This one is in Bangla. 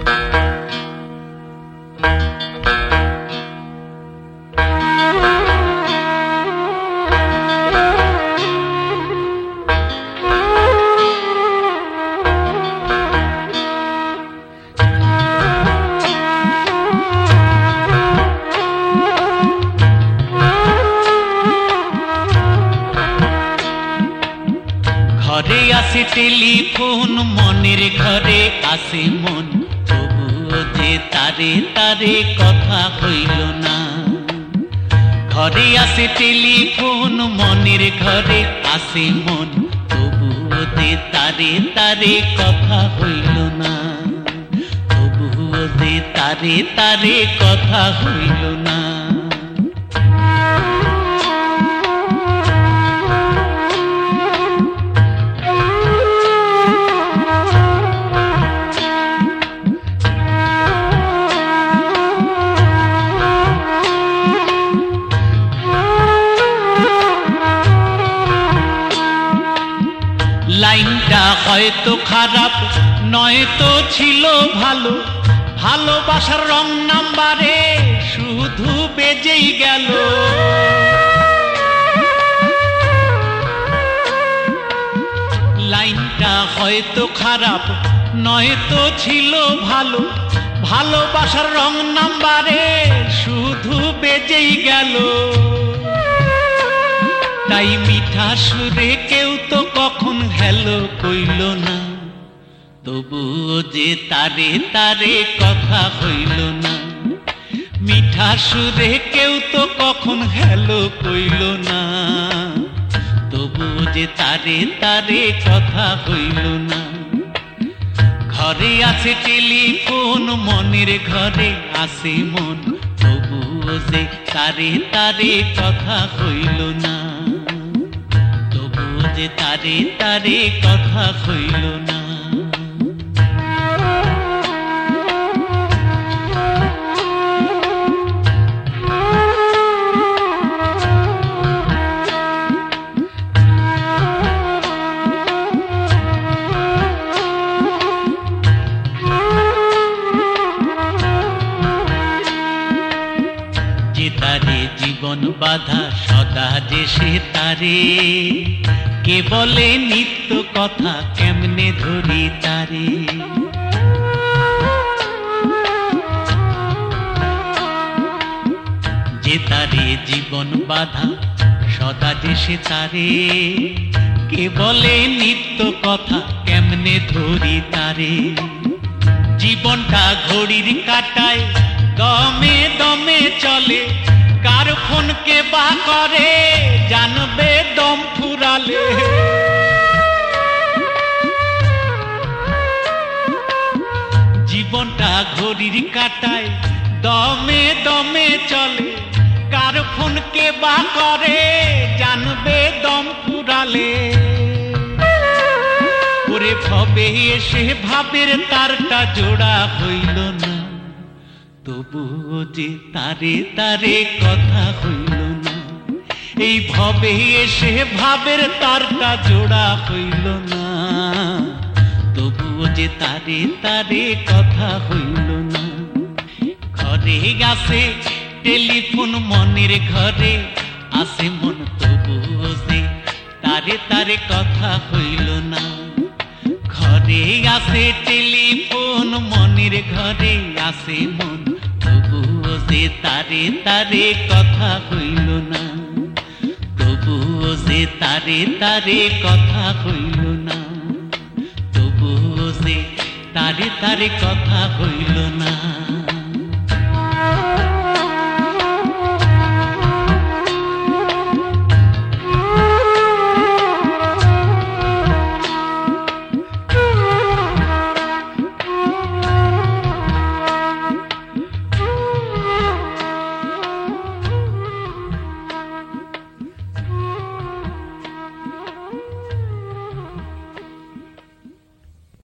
ঘরে আসে টেলিফোন, মনের ঘরে আসে মন, তবুও যে তারে তারে কথা হইল না। ঘরে আসে টেলিফোন, মনের ঘরে আসে মন, তবুও যে তারে তারে কথা হইল না। তবুও যে তারে তারে কথা হইল না। লাইনটা হয়তো খারাপ, নয়তো ছিল ভালো, ভালোবাসার রং নাম্বারে শুধু বেজেই গেল। লাইনটা হয়তো খারাপ, নয়তো ছিল ভালো, ভালোবাসার রং নাম্বারে শুধু বেজেই গেল। তাই মিঠা সুরে কেউ তো কখন হ্যালো কইল না, তবুও যে তারে তারে কথা হইল না। মিঠা সুরে কেউ তো কখন হ্যালো কইল না, তবুও যে তারে তারে কথা হইল না। ঘরে আছে টেলিফোন, মনের ঘরে আসে মন, তবুও যে তারে তারে কথা হইল না। তবুও যে তারে তারে কথা হইল না। যে তারে জীবন বাধা সদা যে সে তারে, কে বলে নিত্য কথা কেমনে ধরি তারে। যে তারে জীবন বাধা সদা যে সে তারে, কে বলে নিত্য কথা কেমনে ধরি তারে। জীবনটা ঘড়ির কাটায় দমে দমে চলে, কার ফোনকে বা করে জানবে দম ফুরালে। জীবনটা ঘড়ির কাটায় দমে দমে চলে, কার ফোনকে বা করে জানবে দম ফুরালে। ওরে ভবে এসে ভাবের তারটা জোড়া হইল না, তবুও যে তারে তারে কথা হইল না। এই ভবে এসে ভাবের তারটা জোড়া হইল না, তবুও যে তারে তারে কথা হইল না। ঘরে আসে টেলিফোন, মনের ঘরে আসে মন, তবুও যে তারে তারে কথা হইল না। ঘরে আসে টেলিফোন, মনের ঘরে আসে মন, তবুও যে তারে তারে কথা হইল না। তবুও যে তারে তারে কথা হইল না। তবুও যে তারে তারে কথা হইল না।